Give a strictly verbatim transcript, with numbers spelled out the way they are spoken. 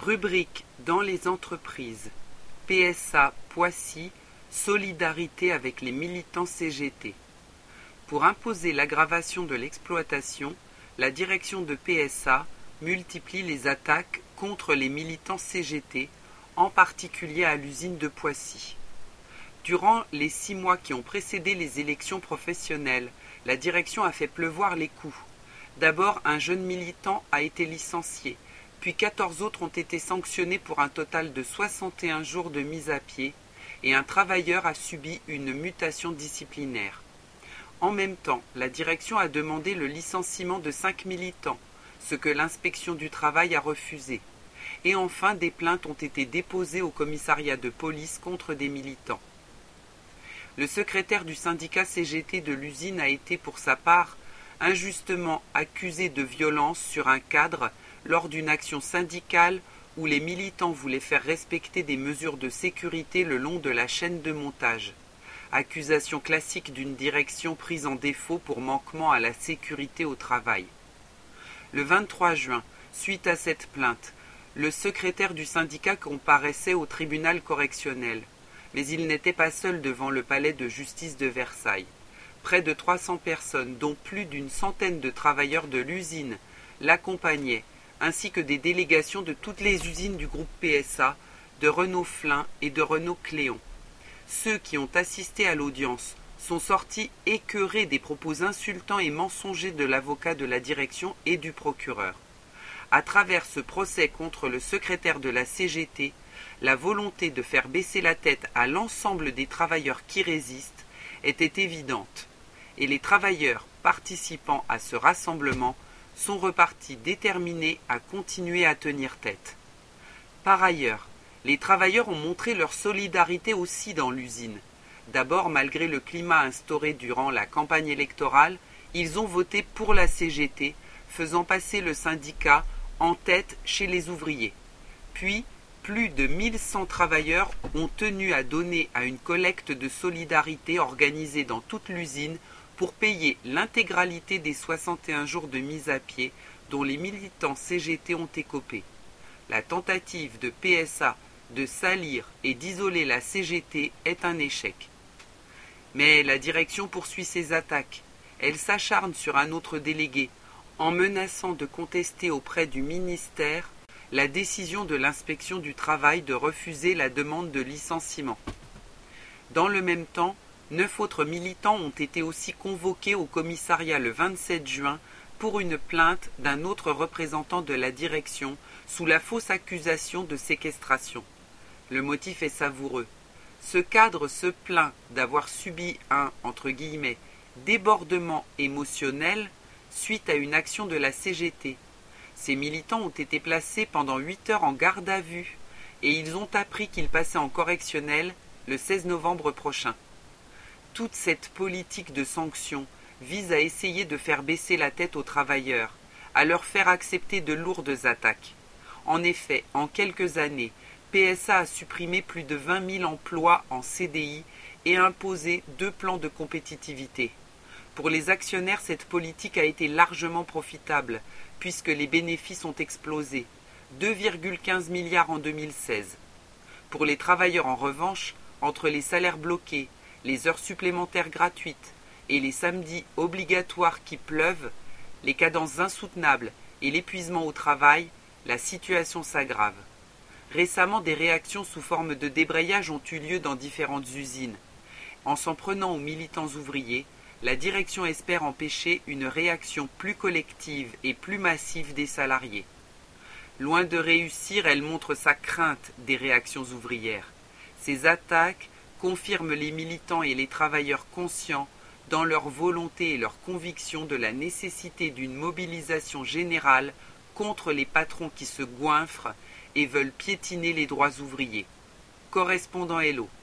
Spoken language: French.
Rubrique dans les entreprises. P S A Poissy, solidarité avec les militants C G T. Pour imposer l'aggravation de l'exploitation, la direction de P S A multiplie les attaques contre les militants C G T, en particulier à l'usine de Poissy. Durant les six mois qui ont précédé les élections professionnelles, la direction a fait pleuvoir les coups. D'abord, un jeune militant a été licencié, puis quatorze autres ont été sanctionnés pour un total de soixante et un jours de mise à pied, et un travailleur a subi une mutation disciplinaire. En même temps, la direction a demandé le licenciement de cinq militants, ce que l'inspection du travail a refusé. Et enfin, des plaintes ont été déposées au commissariat de police contre des militants. Le secrétaire du syndicat C G T de l'usine a été, pour sa part, injustement accusé de violence sur un cadre lors d'une action syndicale où les militants voulaient faire respecter des mesures de sécurité le long de la chaîne de montage. Accusation classique d'une direction prise en défaut pour manquement à la sécurité au travail. Le vingt-trois juin, suite à cette plainte, le secrétaire du syndicat comparaissait au tribunal correctionnel. Mais il n'était pas seul devant le palais de justice de Versailles. Près de trois cents personnes, dont plus d'une centaine de travailleurs de l'usine, l'accompagnaient, ainsi que des délégations de toutes les usines du groupe P S A, de Renault Flin et de Renault Cléon. Ceux qui ont assisté à l'audience sont sortis écœurés des propos insultants et mensongers de l'avocat de la direction et du procureur. À travers ce procès contre le secrétaire de la C G T, la volonté de faire baisser la tête à l'ensemble des travailleurs qui résistent était évidente, et les travailleurs participant à ce rassemblement sont repartis déterminés à continuer à tenir tête. Par ailleurs, les travailleurs ont montré leur solidarité aussi dans l'usine. D'abord, malgré le climat instauré durant la campagne électorale, ils ont voté pour la C G T, faisant passer le syndicat en tête chez les ouvriers. Puis, plus de mille cent travailleurs ont tenu à donner à une collecte de solidarité organisée dans toute l'usine pour payer l'intégralité des soixante et un jours de mise à pied dont les militants C G T ont écopé. La tentative de P S A de salir et d'isoler la C G T est un échec. Mais la direction poursuit ses attaques. Elle s'acharne sur un autre délégué, en menaçant de contester auprès du ministère la décision de l'inspection du travail de refuser la demande de licenciement. Dans le même temps, neuf autres militants ont été aussi convoqués au commissariat le vingt-sept juin pour une plainte d'un autre représentant de la direction sous la fausse accusation de séquestration. Le motif est savoureux. Ce cadre se plaint d'avoir subi un, entre guillemets, débordement émotionnel suite à une action de la C G T. Ces militants ont été placés pendant huit heures en garde à vue et ils ont appris qu'ils passaient en correctionnel le seize novembre prochain. Toute cette politique de sanctions vise à essayer de faire baisser la tête aux travailleurs, à leur faire accepter de lourdes attaques. En effet, en quelques années, P S A a supprimé plus de vingt mille emplois en C D I et imposé deux plans de compétitivité. Pour les actionnaires, cette politique a été largement profitable, puisque les bénéfices ont explosé, deux virgule quinze milliards en deux mille seize. Pour les travailleurs en revanche, entre les salaires bloqués, les heures supplémentaires gratuites et les samedis obligatoires qui pleuvent, les cadences insoutenables et l'épuisement au travail, la situation s'aggrave. Récemment, des réactions sous forme de débrayage ont eu lieu dans différentes usines. En s'en prenant aux militants ouvriers, la direction espère empêcher une réaction plus collective et plus massive des salariés. Loin de réussir, elle montre sa crainte des réactions ouvrières. Ces attaques confirment les militants et les travailleurs conscients dans leur volonté et leur conviction de la nécessité d'une mobilisation générale contre les patrons qui se goinfrent et veulent piétiner les droits ouvriers. Correspondant Hello.